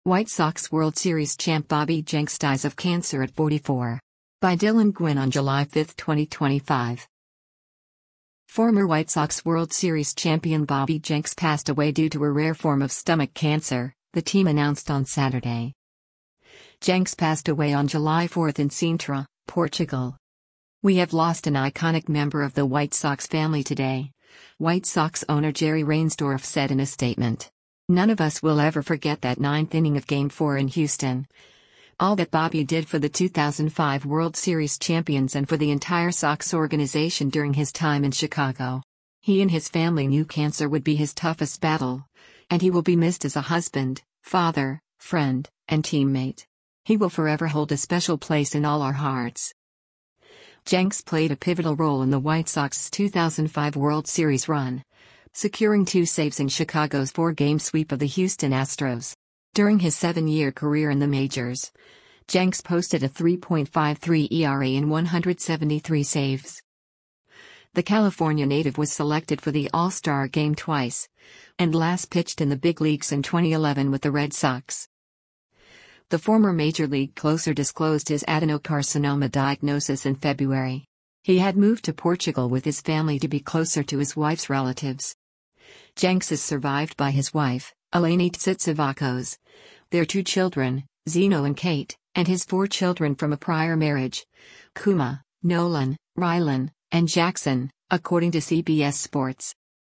White Sox World Series champ Bobby Jenks dies of cancer at 44. By Dylan Gwynn on July 5, 2025. Former White Sox World Series champion Bobby Jenks passed away due to a rare form of stomach cancer, the team announced on Saturday. Jenks passed away on July 4 in Sintra, Portugal. "We have lost an iconic member of the White Sox family today," White Sox owner Jerry Reinsdorf said in a statement. "None of us will ever forget that ninth inning of Game 4 in Houston. All that Bobby did for the 2005 World Series champions and for the entire Sox organization during his time in Chicago. He and his family knew cancer would be his toughest battle, and he will be missed as a husband, father, friend, and teammate. He will forever hold a special place in all our hearts." Jenks played a pivotal role in the White Sox's 2005 World Series run, securing 2 saves in Chicago's 4-game sweep of the Houston Astros. During his 7-year career in the majors, Jenks posted a 3.53 ERA in 173 saves. The California native was selected for the All-Star game twice, and last pitched in the big leagues in 2011 with the Red Sox. The former Major League closer disclosed his adenocarcinoma diagnosis in February. He had moved to Portugal with his family to be closer to his wife's relatives. Jenks is survived by his wife, Eleni Tsitsivakos, their 2 children, Zeno and Kate, and his 4 children from a prior marriage, Kuma, Nolan, Rylan, and Jackson, according to CBS Sports.